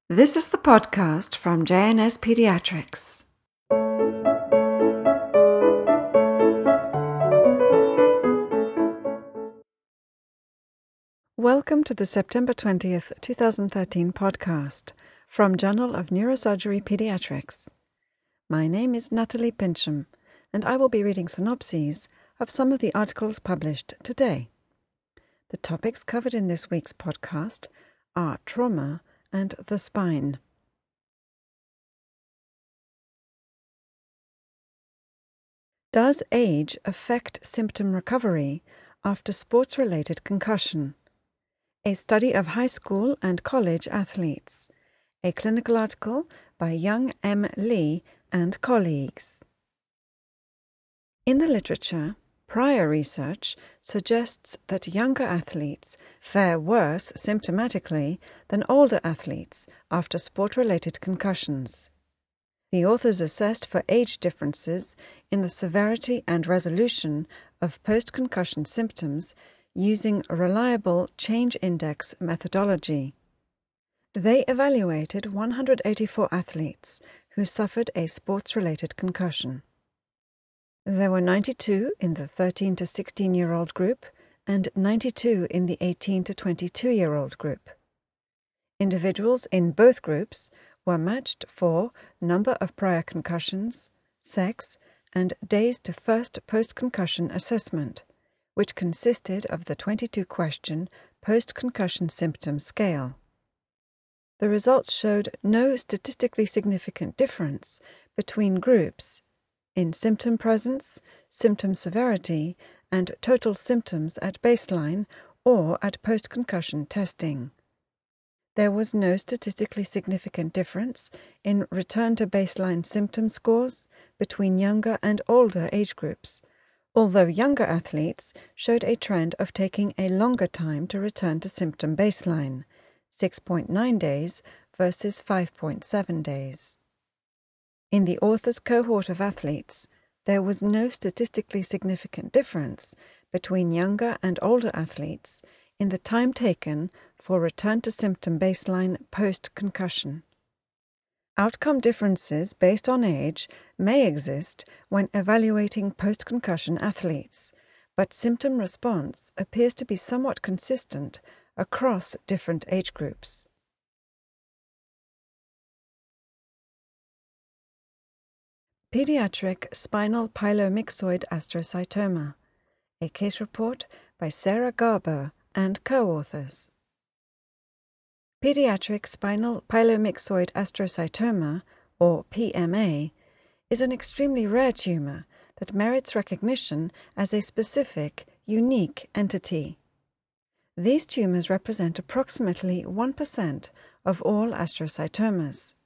This is the podcast from JNS Pediatrics. Welcome to the September 20th, 2013 podcast from Journal of Neurosurgery Pediatrics. My name is Natalie Pincham, and I will be reading synopses of some of the articles published today. The topics covered in this week's podcast are trauma and the spine. Does age affect symptom recovery after sports-related concussion? A study of high school and college athletes. A clinical article by Young M. Lee and colleagues. In the literature, prior research suggests that younger athletes fare worse symptomatically than older athletes after sport-related concussions. The authors assessed for age differences in the severity and resolution of post-concussion symptoms using a reliable change index methodology. They evaluated 184 athletes who suffered a sports-related concussion. There were 92 in the 13 to 16-year-old group and 92 in the 18 to 22-year-old group. Individuals in both groups were matched for number of prior concussions, sex, and days to first post-concussion assessment, which consisted of the 22-question post-concussion symptom scale. The results showed no statistically significant difference between groups in symptom presence, symptom severity, and total symptoms at baseline or at post-concussion testing. There was no statistically significant difference in return to baseline symptom scores between younger and older age groups, although younger athletes showed a trend of taking a longer time to return to symptom baseline, 6.9 days versus 5.7 days. In the authors' cohort of athletes, there was no statistically significant difference between younger and older athletes in the time taken for return to symptom baseline post-concussion. Outcome differences based on age may exist when evaluating post-concussion athletes, but symptom response appears to be somewhat consistent across different age groups. Pediatric spinal pylomyxoid astrocytoma, a case report by Sarah Garber and co-authors. Pediatric spinal pylomyxoid astrocytoma, or PMA, is an extremely rare tumor that merits recognition as a specific, unique entity. These tumors represent approximately 1% of all astrocytomas.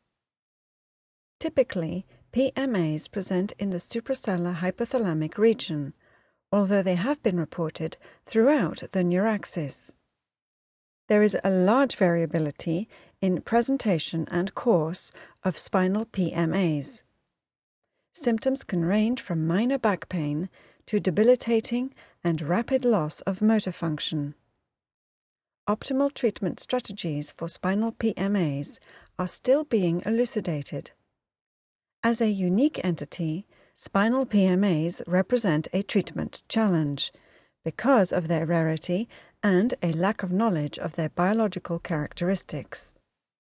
Typically, PMAs present in the suprasellar hypothalamic region, although they have been reported throughout the neuraxis. There is a large variability in presentation and course of spinal PMAs. Symptoms can range from minor back pain to debilitating and rapid loss of motor function. Optimal treatment strategies for spinal PMAs are still being elucidated. As a unique entity, spinal PMAs represent a treatment challenge because of their rarity and a lack of knowledge of their biological characteristics.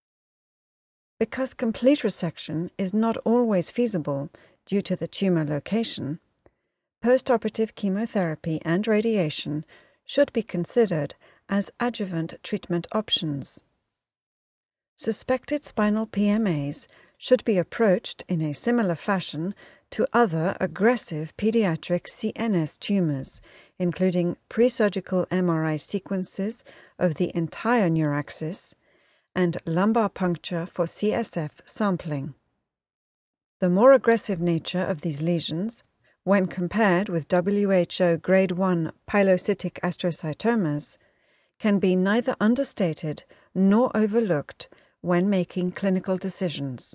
Because complete resection is not always feasible due to the tumor location, postoperative chemotherapy and radiation should be considered as adjuvant treatment options. Suspected spinal PMAs should be approached in a similar fashion to other aggressive pediatric CNS tumors, including pre-surgical MRI sequences of the entire neuraxis and lumbar puncture for CSF sampling. The more aggressive nature of these lesions, when compared with WHO Grade 1 pilocytic astrocytomas, can be neither understated nor overlooked when making clinical decisions.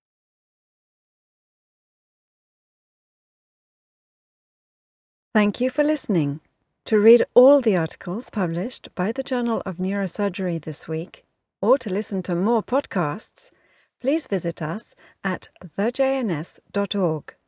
Thank you for listening. To read all the articles published by the Journal of Neurosurgery this week, or to listen to more podcasts, please visit us at thejns.org.